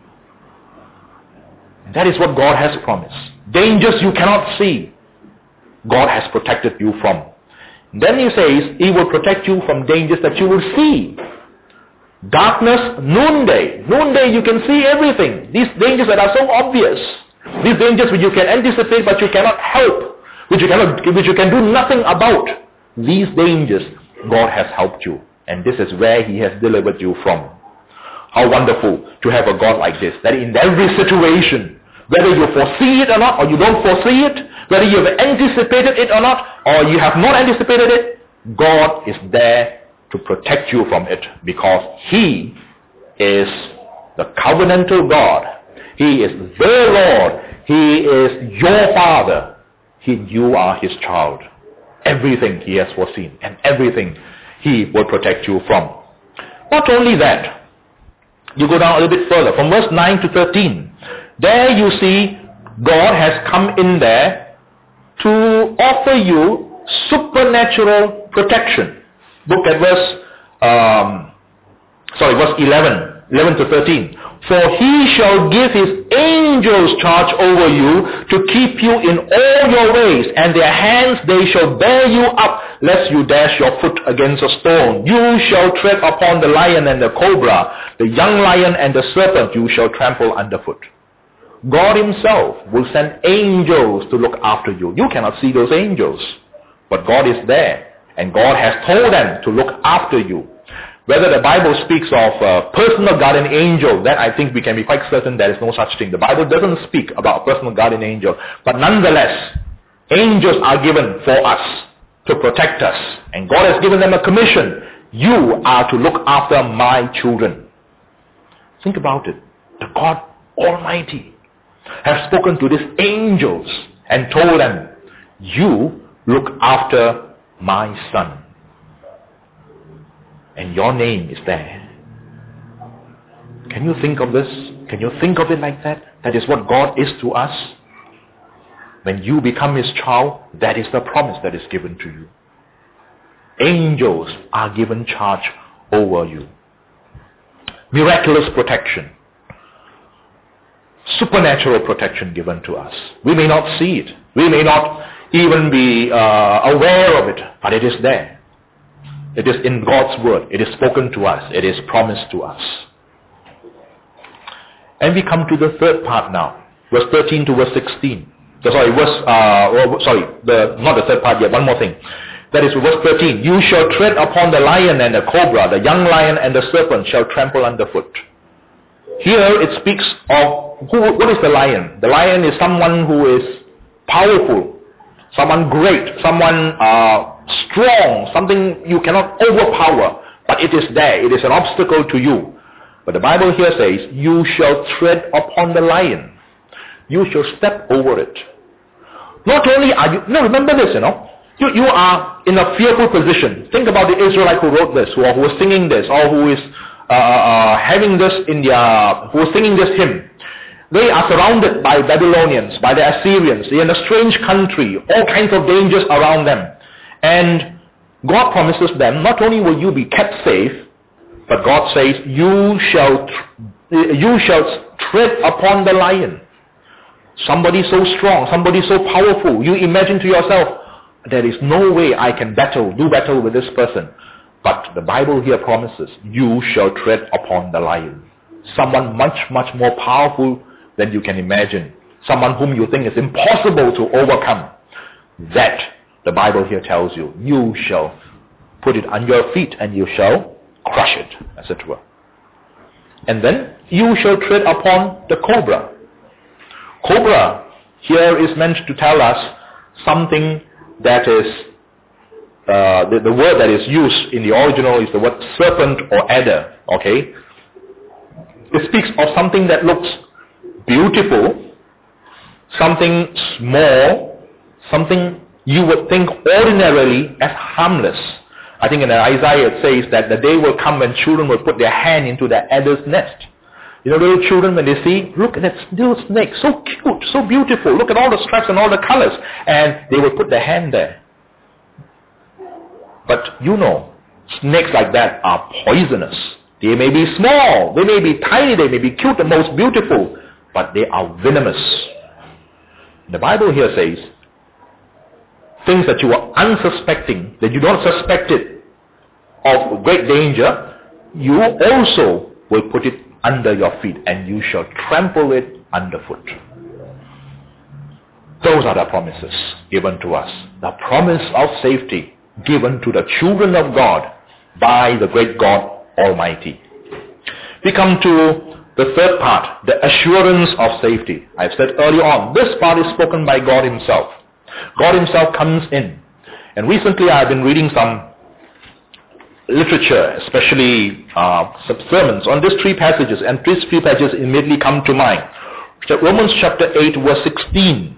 S1: That is what God has promised. Dangers you cannot see, God has protected you from. Then he says, he will protect you from dangers that you will see. Darkness, noonday. Noonday you can see everything. These dangers that are so obvious. These dangers which you can anticipate but you cannot help. Which you can do nothing about. These dangers, God has helped you. And this is where He has delivered you from. How wonderful to have a God like this. That in every situation, whether you foresee it or not, or you don't foresee it, whether you have anticipated it or not, or you have not anticipated it, God is there to protect you from it, because He is the covenantal God. He is the Lord. He is your Father. You are His child. Everything He has foreseen, and everything He will protect you from. Not only that, you go down a little bit further, from verse 9 to 13. There you see God has come in there to offer you supernatural protection. Look at verse 11 to 13. For He shall give His angels charge over you to keep you in all your ways, and their hands they shall bear you up, lest you dash your foot against a stone. You shall tread upon the lion and the cobra, the young lion and the serpent you shall trample underfoot. God Himself will send angels to look after you. You cannot see those angels, but God is there, and God has told them to look after you. Whether the Bible speaks of a personal guardian angel, then I think we can be quite certain there is no such thing. The Bible doesn't speak about a personal guardian angel. But nonetheless, angels are given for us to protect us. And God has given them a commission. You are to look after my children. Think about it. The God Almighty has spoken to these angels and told them, you look after my son. And your name is there. Can you think of this? Can you think of it like that? That is what God is to us. When you become His child, that is the promise that is given to you. Angels are given charge over you. Miraculous protection. Supernatural protection given to us. We may not see it. We may not even be aware of it, but it is there. It is in God's word. It is spoken to us. It is promised to us. And we come to the third part now. Verse 13 to verse 16. Not the third part yet. One more thing. That is verse 13. You shall tread upon the lion and the cobra, the young lion and the serpent shall trample underfoot. Here it speaks of, what is the lion? The lion is someone who is powerful, someone great, someone strong, something you cannot overpower, but it is there. It is an obstacle to you. But the Bible here says, you shall tread upon the lion. You shall step over it. Not only are you, remember this, you are in a fearful position. Think about the Israelite who wrote this, who was singing this, or who is having this who is singing this hymn. They are surrounded by Babylonians, by the Assyrians. They are in a strange country, all kinds of dangers around them. And God promises them, not only will you be kept safe, but God says, you shall tread upon the lion. Somebody so strong, somebody so powerful. You imagine to yourself, there is no way I can do battle with this person. But the Bible here promises, you shall tread upon the lion. Someone much, much more powerful than you can imagine. Someone whom you think is impossible to overcome. That, the Bible here tells you, you shall put it on your feet and you shall crush it, as it were. And then, you shall tread upon the cobra. Cobra here is meant to tell us something that is, the word that is used in the original is the word serpent or adder, okay? It speaks of something that looks beautiful, something small, something you would think ordinarily as harmless. I think in Isaiah it says that the day will come when children will put their hand into the adder's nest. Little children, when they see, look at that little snake, so cute, so beautiful, look at all the stripes and all the colors, and they will put their hand there. But snakes like that are poisonous. They may be small, they may be tiny, they may be cute, the most beautiful, but they are venomous. The Bible here says, things that you are unsuspecting, that you don't suspect it of great danger, you also will put it under your feet, and you shall trample it underfoot. Those are the promises given to us. The promise of safety given to the children of God by the great God Almighty. We come to the third part, the assurance of safety. I've said earlier on, this part is spoken by God Himself. God Himself comes in. And recently I've been reading some literature, especially some sermons on these three passages, and these three passages immediately come to mind. Romans chapter 8 verse 16.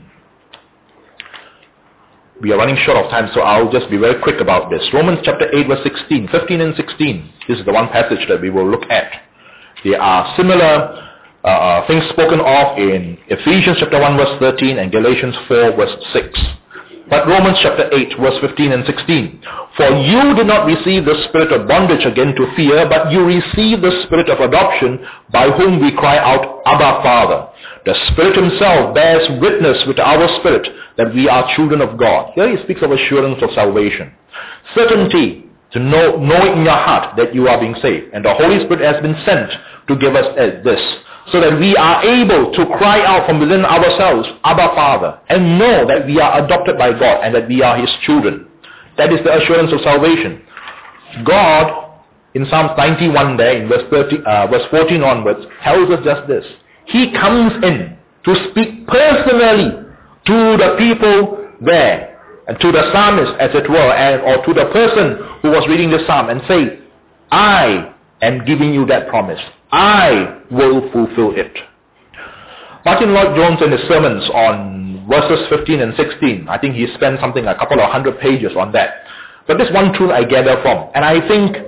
S1: We are running short of time, so I'll just be very quick about this. Romans chapter 8 verse 16, 15 and 16. This is the one passage that we will look at. There are similar things spoken of in Ephesians chapter 1 verse 13 and Galatians 4 verse 6. But Romans chapter 8 verse 15 and 16. For you did not receive the spirit of bondage again to fear, but you received the spirit of adoption, by whom we cry out, Abba, Father. The Spirit Himself bears witness with our spirit that we are children of God. Here He speaks of assurance of salvation. Certainty to know in your heart that you are being saved. And the Holy Spirit has been sent to give us this, so that we are able to cry out from within ourselves, Abba, Father, and know that we are adopted by God and that we are His children. That is the assurance of salvation. God, in Psalms 91 there, in verse 14 onwards, tells us just this. He comes in to speak personally to the people there, and to the psalmist, as it were, or to the person who was reading the psalm, and say, I am giving you that promise. I will fulfill it. Martin Lloyd-Jones, in his sermons on verses 15 and 16, I think he spent a couple of 100 pages on that. But this one truth I gather from, and I think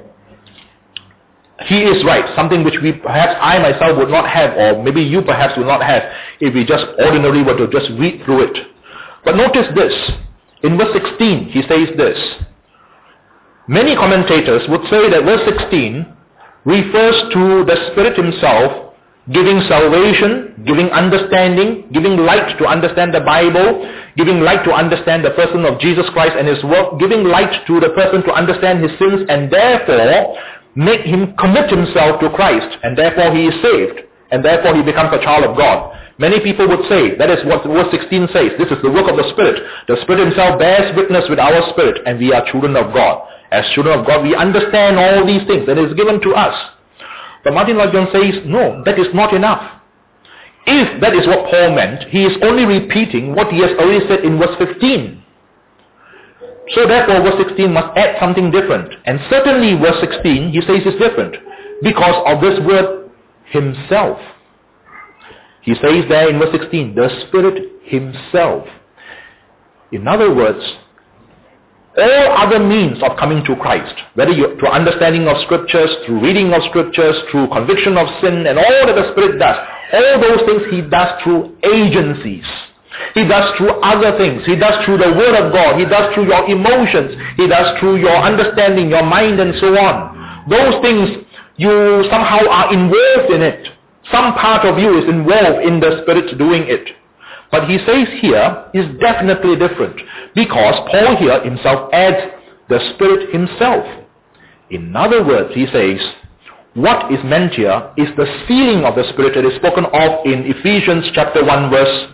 S1: he is right, something which perhaps I myself would not have, or maybe you perhaps would not have, if we just ordinarily were to just read through it. But notice this, in verse 16 he says this. Many commentators would say that verse 16 refers to the Spirit Himself giving salvation, giving understanding, giving light to understand the Bible, giving light to understand the person of Jesus Christ and His work, giving light to the person to understand his sins, and therefore make him commit himself to Christ, and therefore he is saved, and therefore he becomes a child of God. Many people would say, that is what verse 16 says, this is the work of the Spirit. The Spirit Himself bears witness with our spirit, and we are children of God. As children of God, we understand all these things that is given to us. But Martin Lloyd-Jones says, no, that is not enough. If that is what Paul meant, he is only repeating what he has already said in verse 15. So therefore, verse 16 must add something different. And certainly verse 16, he says is different because of this word, Himself. He says there in verse 16, the Spirit Himself. In other words, all other means of coming to Christ, whether through understanding of Scriptures, through reading of Scriptures, through conviction of sin, and all that the Spirit does, all those things He does through agencies. He does through other things. He does through the Word of God. He does through your emotions. He does through your understanding, your mind, and so on. Those things, you somehow are involved in it. Some part of you is involved in the Spirit doing it. But he says here is definitely different, because Paul here himself adds the Spirit Himself. In other words, he says, what is meant here is the sealing of the Spirit that is spoken of in Ephesians chapter 1 verse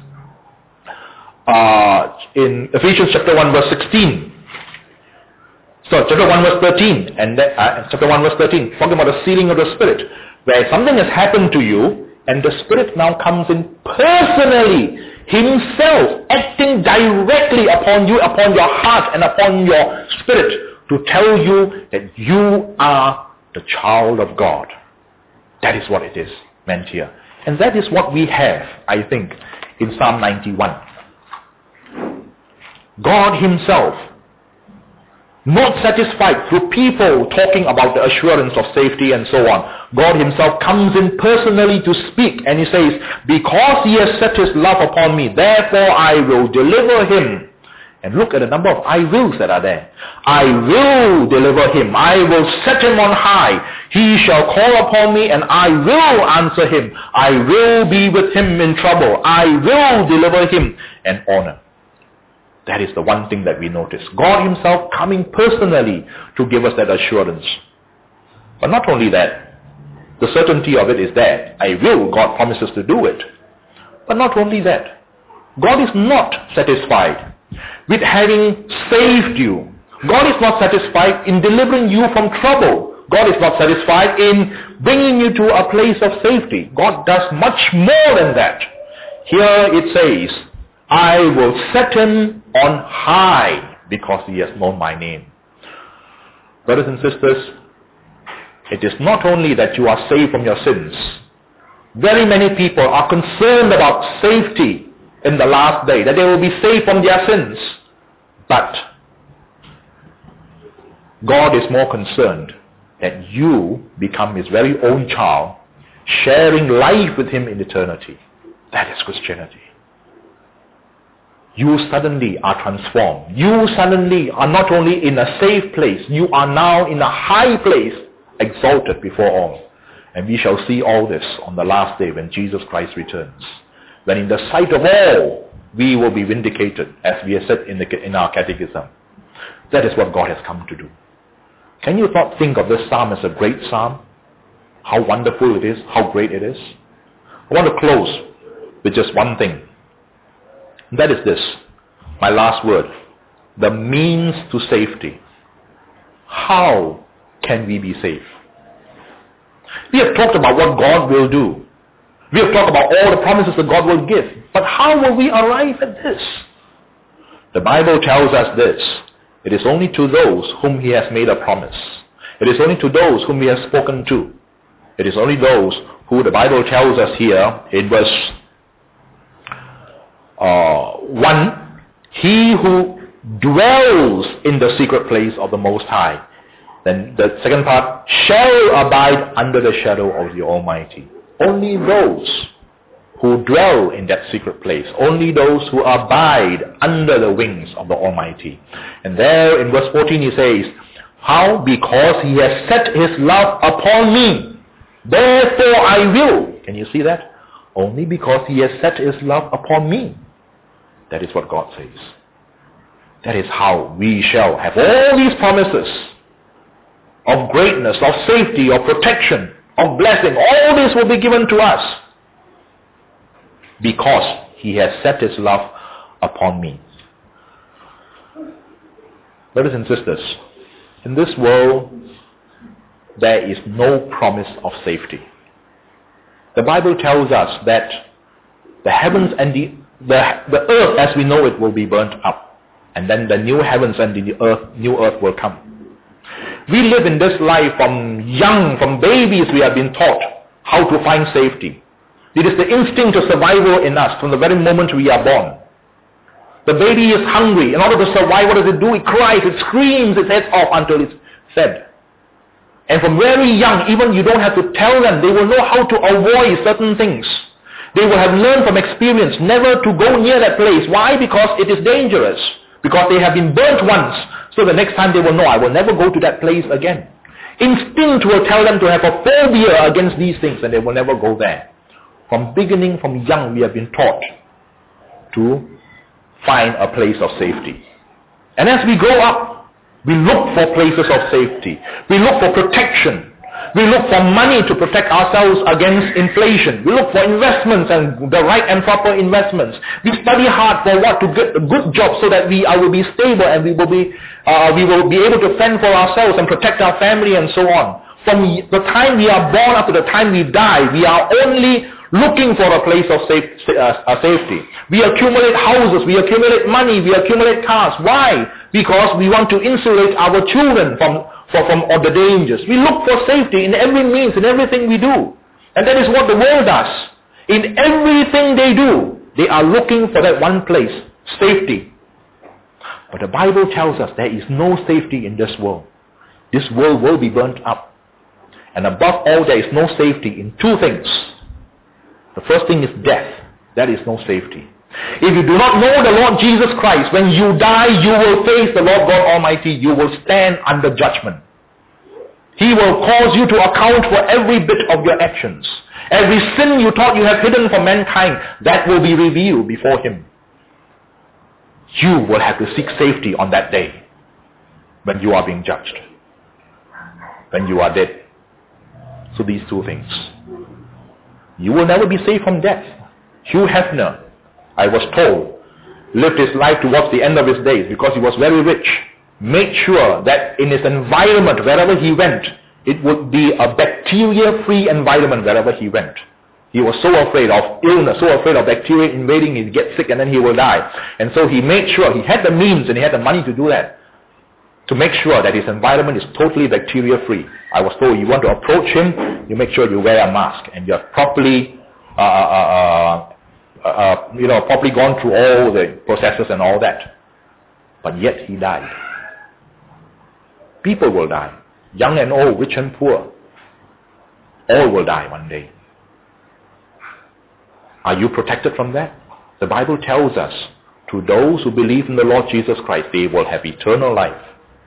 S1: 16. So chapter 1 verse 13, and chapter 1 verse 13, talking about the sealing of the Spirit, where something has happened to you, and the Spirit now comes in personally, Himself, acting directly upon you, upon your heart and upon your spirit, to tell you that you are the child of God. That is what it is meant here. And that is what we have, I think, in Psalm 91. God Himself, not satisfied through people talking about the assurance of safety and so on. God Himself comes in personally to speak, and He says, because He has set His love upon me, therefore I will deliver him. And look at the number of I wills that are there. I will deliver him. I will set him on high. He shall call upon me, and I will answer him. I will be with him in trouble. I will deliver him and honor. That is the one thing that we notice. God Himself coming personally to give us that assurance. But not only that, the certainty of it is there. I will, God promises to do it. But not only that, God is not satisfied with having saved you. God is not satisfied in delivering you from trouble. God is not satisfied in bringing you to a place of safety. God does much more than that. Here it says, I will set him on high because he has known my name. Brothers and sisters, it is not only that you are saved from your sins. Very many people are concerned about safety in the last day, that they will be saved from their sins. But God is more concerned that you become his very own child, sharing life with him in eternity. That is Christianity. You suddenly are transformed. You suddenly are not only in a safe place, you are now in a high place, exalted before all. And we shall see all this on the last day when Jesus Christ returns. When in the sight of all, we will be vindicated, as we have said in our catechism. That is what God has come to do. Can you not think of this psalm as a great psalm? How wonderful it is, how great it is. I want to close with just one thing. That is this, my last word. The means to safety. How can we be safe? We have talked about what God will do. We have talked about all the promises that God will give. But how will we arrive at this? The Bible tells us this. It is only to those whom he has made a promise. It is only to those whom he has spoken to. It is only those who the Bible tells us here in verse 1, he who dwells in the secret place of the Most High. Then the second part, shall abide under the shadow of the Almighty. Only those who dwell in that secret place, only those who abide under the wings of the Almighty. And there in verse 14 he says, how? Because he has set his love upon me. Therefore I will. Can you see that? Only because he has set his love upon me. That is what God says. That is how we shall have all these promises of greatness, of safety, of protection, of blessing. All this will be given to us because he has set his love upon me. Brothers and sisters, in this world there is no promise of safety. The Bible tells us that the heavens and the earth as we know it will be burnt up, and then the new heavens and the new earth will come. We live in this life from babies we have been taught how to find safety. It is the instinct of survival in us from the very moment we are born. The baby is hungry. In order to survive, what does it do? It cries, it screams its head off until it's fed. And from very young, even you don't have to tell them, they will know how to avoid certain things. They will have learned from experience never to go near that place. Why? Because it is dangerous. Because they have been burnt once. So the next time they will know, I will never go to that place again. Instinct will tell them to have a phobia against these things and they will never go there. From young, we have been taught to find a place of safety. And as we grow up, we look for places of safety. We look for protection. We look for money to protect ourselves against inflation. We look for investments and the right and proper investments. We study hard for what? To get a good job so that I will be stable and we will be able to fend for ourselves and protect our family and so on. From the time we are born up to the time we die, we are only looking for a place of safety. We accumulate houses, we accumulate money, we accumulate cars. Why? Because we want to insulate our children from all the dangers. We look for safety in every means, in everything we do. And that is what the world does. In everything they do, they are looking for that one place, safety. But the Bible tells us there is no safety in this world. This world will be burnt up. And above all, there is no safety in two things. The first thing is death. That is no safety. If you do not know the Lord Jesus Christ, when you die, you will face the Lord God Almighty. You will stand under judgment. He will cause you to account for every bit of your actions. Every sin you thought you have hidden from mankind, that will be revealed before Him. You will have to seek safety on that day when you are being judged, when you are dead. So these two things. You will never be saved from death. Hugh Hefner, I was told, lived his life towards the end of his days because he was very rich. Made sure that in his environment, wherever he went, it would be a bacteria-free environment wherever he went. He was so afraid of illness, so afraid of bacteria invading, he'd get sick and then he will die. And so he made sure, he had the means and he had the money to do that, to make sure that his environment is totally bacteria-free. I was told, you want to approach him, you make sure you wear a mask and you're properly, properly gone through all the processes and all that. But yet he died. People will die. Young and old, rich and poor. All will die one day. Are you protected from that? The Bible tells us, to those who believe in the Lord Jesus Christ, they will have eternal life.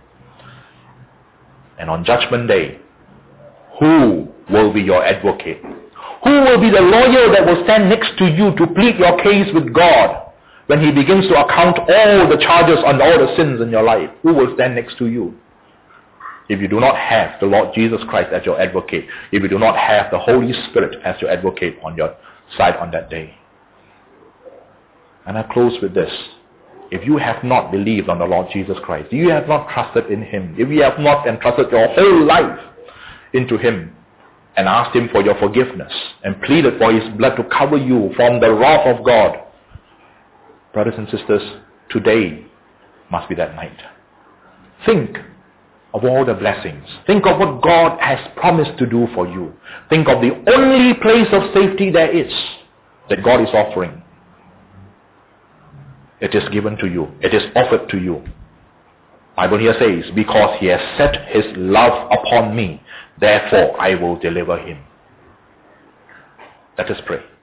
S1: And on Judgment Day, who will be your advocate? Who will be the lawyer that will stand next to you to plead your case with God when he begins to account all the charges on all the sins in your life? Who will stand next to you? If you do not have the Lord Jesus Christ as your advocate, if you do not have the Holy Spirit as your advocate on your side on that day. And I close with this. If you have not believed on the Lord Jesus Christ, if you have not trusted in him, if you have not entrusted your whole life into him and asked him for your forgiveness and pleaded for his blood to cover you from the wrath of God, brothers and sisters, today must be that night. Think of all the blessings. Think of what God has promised to do for you. Think of the only place of safety there is that God is offering. It is given to you. It is offered to you. Bible here says, because he has set his love upon me, therefore I will deliver him. Let us pray.